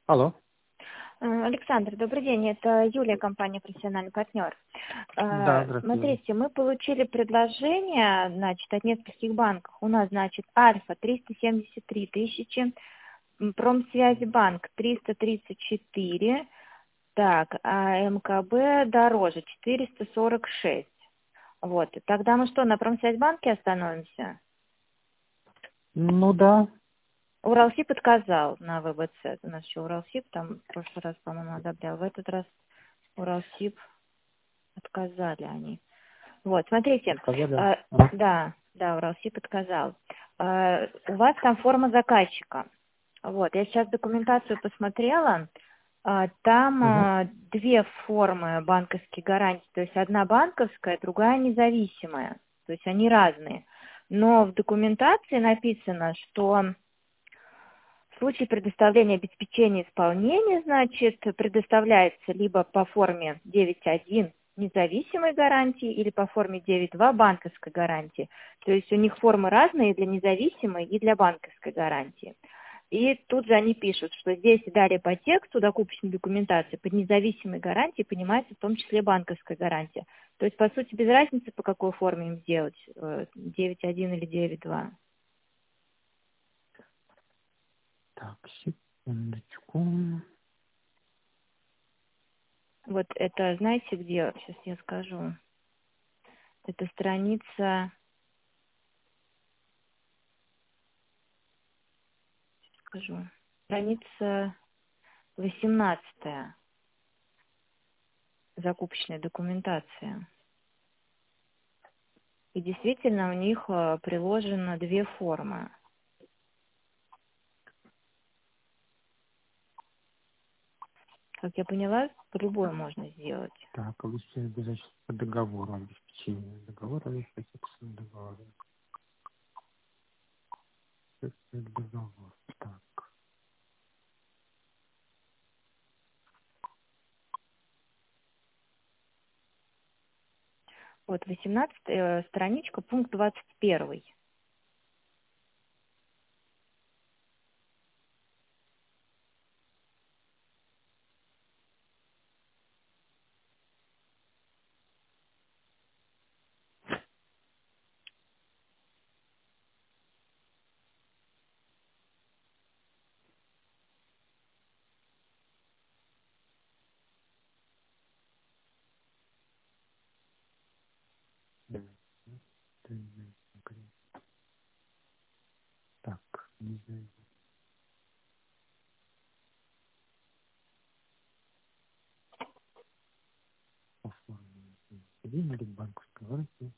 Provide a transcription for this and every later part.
Алло. Александр, добрый день. Это Юлия, компания «Профессиональный партнер». Да, здравствуйте. Смотрите, мы получили предложение, значит, от нескольких банков. У нас, значит, Альфа 373 тысячи, Промсвязьбанк 334, так, а МКБ дороже 446. Вот. Тогда мы что, на Промсвязьбанке остановимся? Ну да. Уралсиб отказал на ВБЦ. У нас еще Уралсиб там в прошлый раз, по-моему, одобрял. В этот раз Уралсиб отказали они. Вот, смотрите, Отказали? Ага. да, Уралсиб отказал. У вас там форма заказчика. Вот, я сейчас документацию посмотрела. Там Угу. две формы банковских гарантий. То есть одна банковская, другая независимая. То есть они разные. Но в документации написано, что в случае предоставления обеспечения исполнения, значит, предоставляется либо по форме 9.1 независимой гарантии или по форме 9.2 банковской гарантии. То есть у них формы разные для независимой и для банковской гарантии. И тут же они пишут, что здесь далее по тексту докупочной документации под независимой гарантией понимается в том числе банковская гарантия. То есть, по сути, без разницы, по какой форме им сделать, 9.1 или 9.2. Так, секундочку. Вот это, знаете, где, сейчас я скажу, это страница, скажу, страница 18, закупочная документация. И действительно у них приложено две формы. Как я поняла, по-любому можно сделать. Так, обеспечение обязательств по договору. Обеспечение договора и фиксация договора. Фиксация договора. Так. Вот 18 страничка, пункт 21. Да. Так, не знаю. Оформление. Один или банковская гарантия.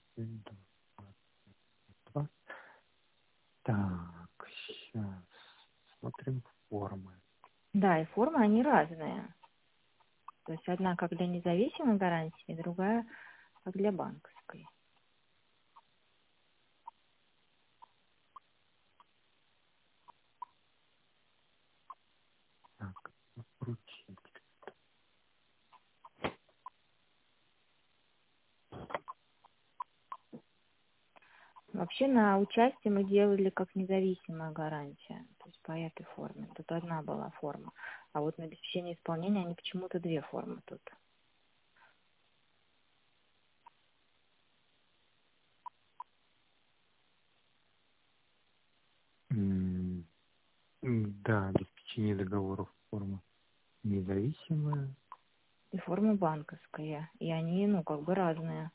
Два. Так, сейчас смотрим формы. Да, и формы они разные. То есть одна как для независимой гарантии, другая как для банковской. Так, вручить. Вообще на участие мы делали как независимая гарантия, то есть по этой форме. Тут одна была форма. А вот на обеспечение исполнения они почему-то две формы тут. Да, обеспечение договоров форма независимая. И форма банковская. И они, ну, как бы разные.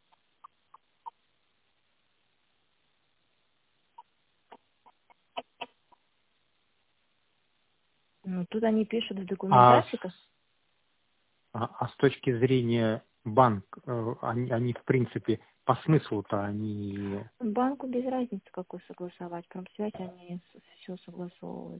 Ну, тут они пишут в А с, документации, как а с точки зрения банк, они в принципе по смыслу-то они... банку без разницы, какую согласовать. Промсвязь они все согласовывают.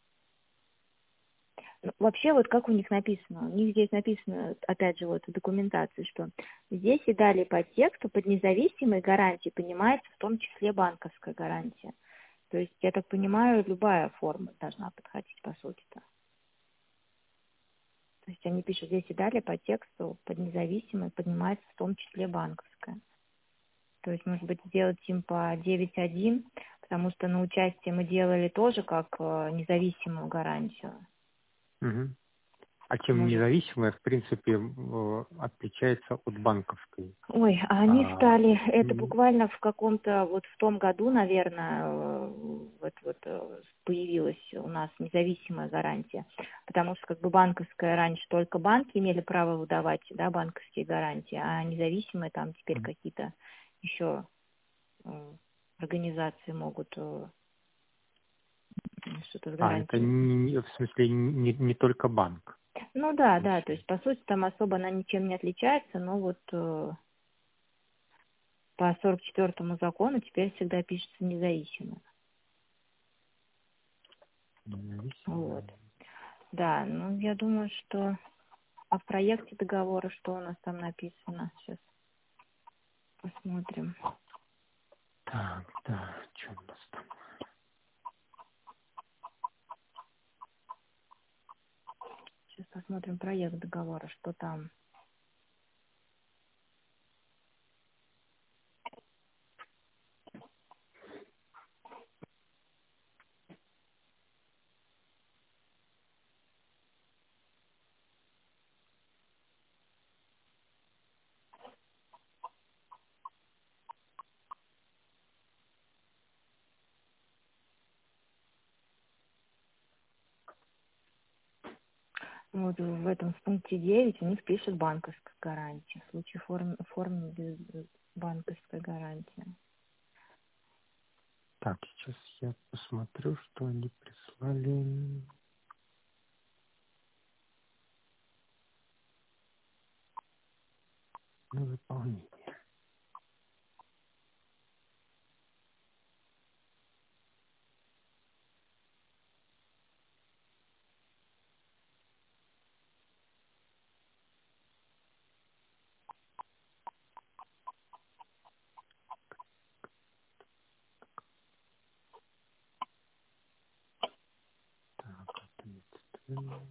Ну, вообще, вот как у них написано, у них здесь написано, опять же, вот в документации, что здесь и далее по тексту под независимой гарантией понимается в том числе банковская гарантия. То есть, я так понимаю, любая форма должна подходить по сути-то. То есть они пишут здесь и далее по тексту под независимой поднимается в том числе банковская. То есть, может быть, сделать им по 9.1, потому что на участие мы делали тоже как независимую гарантию. Мгм. А чем Может. независимая, в принципе, отличается от банковской? Ой, а они А, стали, это м, буквально в каком-то, вот в том году, наверное, появилась у нас независимая гарантия, потому что как бы банковская раньше только банки имели право выдавать, да, банковские гарантии, а независимые там теперь какие-то еще организации могут что-то с это гарантией. в смысле не только банк. Ну да, да, то Получается. есть по сути там особо она ничем не отличается, но вот по 44-му закону теперь всегда пишется независимо. Вот. Независимая. Да, ну я думаю, что... А в проекте договора что у нас там написано? Сейчас посмотрим. Так, да, что у нас там? Сейчас посмотрим проект договора, что там. Вот в этом в пункте 9 у них пишет банковская гарантия. В случае формы без банковской гарантии. Так, сейчас я посмотрю, что они прислали на выполнение. Так, ответственно.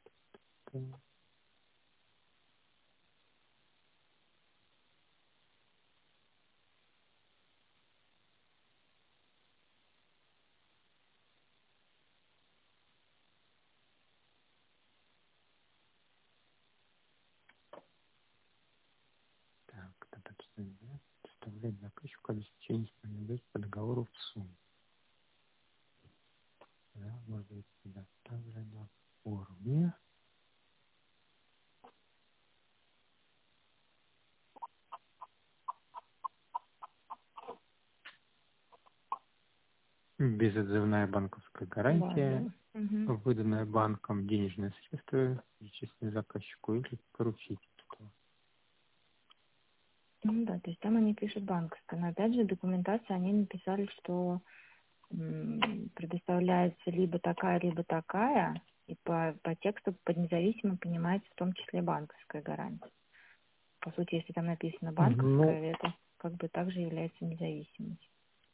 Так, достаточно составлять заказчику обеспечение справедливости по договору в сумме. Да, может быть предоставлено в форме. Безотзывная банковская гарантия, База. Мгм. выданная банком денежные средства, перечисленные заказчику или поручительству. Ну да, то есть там они пишут банковская. Но опять же, документация они написали, что предоставляется либо такая, и по тексту под независимо понимается в том числе банковская гарантия. По сути, если там написано Ну, банковская, это как бы также является независимостью.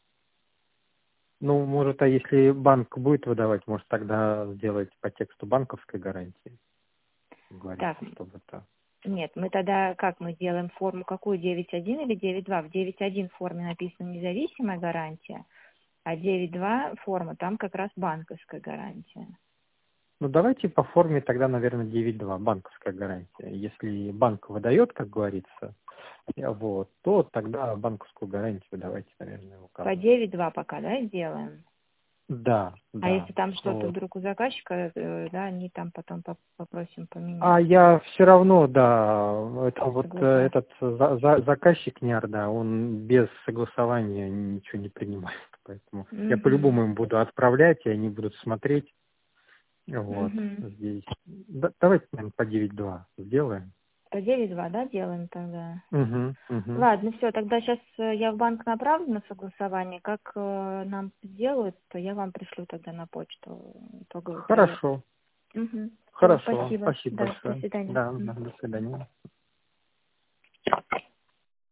ну, может, а если банк будет выдавать, может, тогда сделать по тексту банковской гарантии, говорится, Так, чтобы это... нет, мы тогда как мы делаем форму какую, 9.1 или 9.2? В 9.1 форме написана независимая гарантия, а 9.2 форма, там как раз банковская гарантия. Ну, давайте по форме тогда, наверное, 9.2, банковская гарантия. Если банк выдает, как говорится, вот, то тогда банковскую гарантию давайте, наверное, По указывать. 9.2 пока, да, сделаем? Да, А да. если там что-то Вот. вдруг у заказчика, да, они там потом попросим А поменять, я все равно, да, это вот согласовать. этот заказчик НИАР, он без согласования ничего не принимает. Поэтому я Угу. по-любому им буду отправлять, и они будут смотреть. Вот Угу. здесь. Давайте, наверное, по 9.2 сделаем. По 9.2, да, делаем тогда? Угу, угу. Ладно, все, тогда сейчас я в банк направлю на согласование. Как нам сделают, то я вам пришлю тогда на почту итоговый проект. Хорошо, Угу. Все, хорошо. спасибо. Спасибо Да, до большое. свидания. Да, да, до свидания.